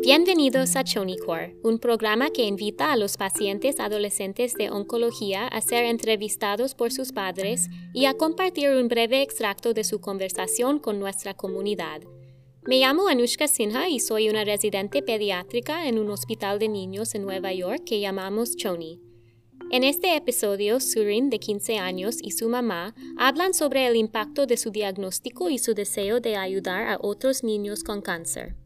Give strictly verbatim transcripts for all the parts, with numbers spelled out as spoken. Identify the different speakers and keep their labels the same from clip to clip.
Speaker 1: Bienvenidos a ChoniCore, un programa que invita a los pacientes adolescentes de oncología a ser entrevistados por sus padres y a compartir un breve extracto de su conversación con nuestra comunidad. Me llamo Anushka Sinha y soy una residente pediátrica en un hospital de niños en Nueva York que llamamos Choni. En este episodio, Surin, de quince años, y su mamá hablan sobre el impacto de su diagnóstico y su deseo de ayudar a otros niños con cáncer.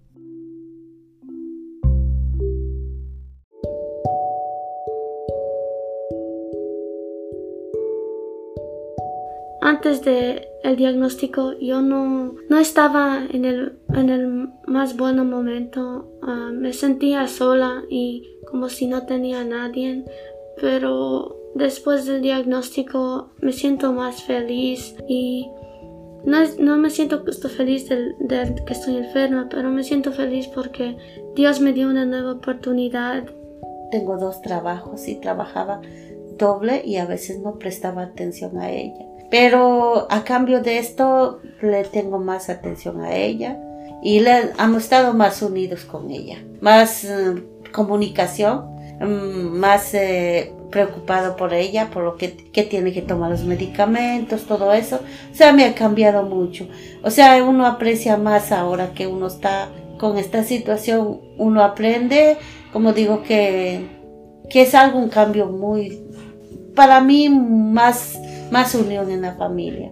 Speaker 2: Antes del diagnóstico yo no, no estaba en el, en el más buen momento. Uh, me sentía sola y como si no tenía a nadie, pero después del diagnóstico me siento más feliz y no, es, no me siento que estoy feliz de, de que estoy enferma, pero me siento feliz porque Dios me dio una nueva oportunidad.
Speaker 3: Tengo dos trabajos y trabajaba doble y a veces no prestaba atención a ella. Pero a cambio de esto le tengo más atención a ella y le, hemos estado más unidos con ella, más eh, comunicación, más eh, preocupado por ella, por lo que, que tiene que tomar los medicamentos, todo eso. O sea, me ha cambiado mucho. O sea, uno aprecia más ahora que uno está con esta situación, uno aprende, como digo, que, que es algo, un cambio muy, para mí, más... más unión en la familia.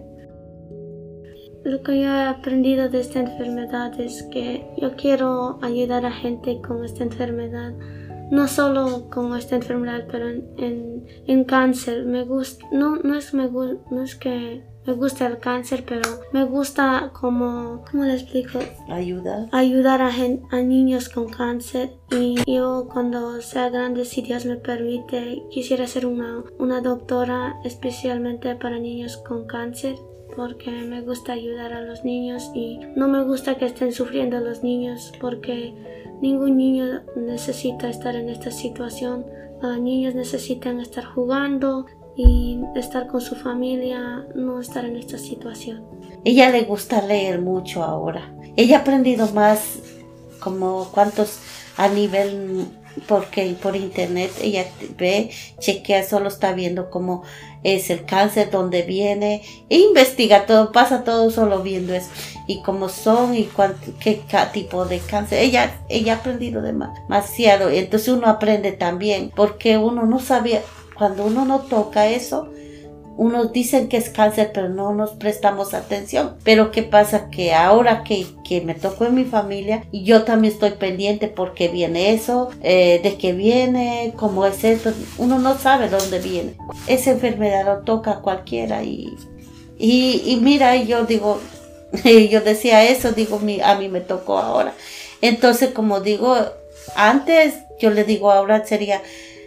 Speaker 2: Lo que yo he aprendido de esta enfermedad es que yo quiero ayudar a gente con esta enfermedad, no solo con esta enfermedad, pero en, en, en cáncer. Me gusta, no, no, es me, no es que me gusta el cáncer, pero me gusta como, ¿cómo le explico?
Speaker 3: Ayudar.
Speaker 2: Ayudar a, gen, a niños con cáncer. Y yo cuando sea grande, si Dios me permite, quisiera ser una, una doctora especialmente para niños con cáncer, porque me gusta ayudar a los niños y no me gusta que estén sufriendo los niños, porque ningún niño necesita estar en esta situación. Los niños necesitan estar jugando y estar con su familia, no estar en esta situación.
Speaker 3: Ella le gusta leer mucho ahora. Ella ha aprendido más, como cuántos a nivel, porque por internet ella ve, chequea, solo está viendo cómo es el cáncer, dónde viene, e investiga todo, pasa todo solo viendo eso, y cómo son, y cuánto, qué tipo de cáncer. Ella, ella ha aprendido demasiado, entonces uno aprende también, porque uno no sabía. Cuando uno no toca eso, unos dicen que es cáncer, pero no nos prestamos atención. Pero ¿qué pasa? Que ahora que, que me tocó en mi familia, y yo también estoy pendiente porque viene eso, eh, de qué viene, cómo es esto. Uno no sabe dónde viene. Esa enfermedad lo toca a cualquiera. Y, y, y mira, yo digo, yo decía eso, digo, a mí me tocó ahora. Entonces, como digo, antes, yo le digo ahora sería...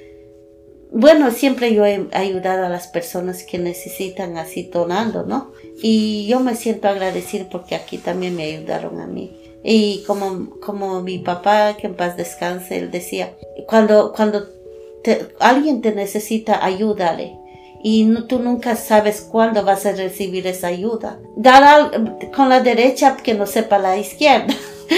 Speaker 3: Bueno, siempre yo he ayudado a las personas que necesitan así donando, ¿no? Y yo me siento agradecida porque aquí también me ayudaron a mí. Y como, como mi papá, que en paz descanse, él decía, cuando, cuando te, alguien te necesita, ayúdale. Y no, tú nunca sabes cuándo vas a recibir esa ayuda. Dar al, con la derecha que no sepa la izquierda.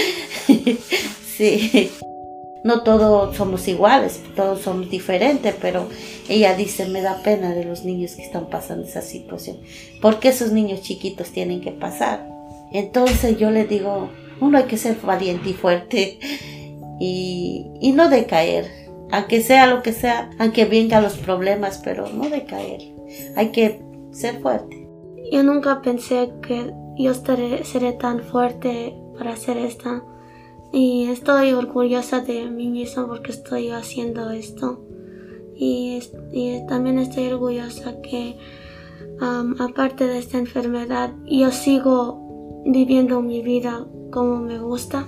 Speaker 3: Sí. No todos somos iguales, todos somos diferentes, pero ella dice, me da pena de los niños que están pasando esa situación. ¿Por qué esos niños chiquitos tienen que pasar? Entonces yo le digo, uno hay que ser valiente y fuerte y, y no decaer, aunque sea lo que sea, aunque vengan los problemas, pero no decaer. Hay que ser fuerte.
Speaker 2: Yo nunca pensé que yo estaré, seré tan fuerte para hacer esto. Y estoy orgullosa de mí misma porque estoy haciendo esto. Y, y también estoy orgullosa que, um, aparte de esta enfermedad, yo sigo viviendo mi vida como me gusta.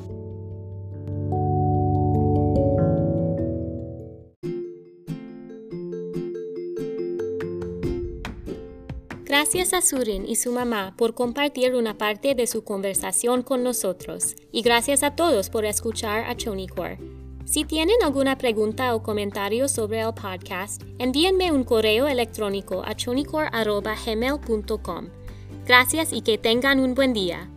Speaker 1: Gracias a Surin y su mamá por compartir una parte de su conversación con nosotros. Y gracias a todos por escuchar a ChoniCore. Si tienen alguna pregunta o comentario sobre el podcast, envíenme un correo electrónico a chonicore arroba gmail punto com. Gracias y que tengan un buen día.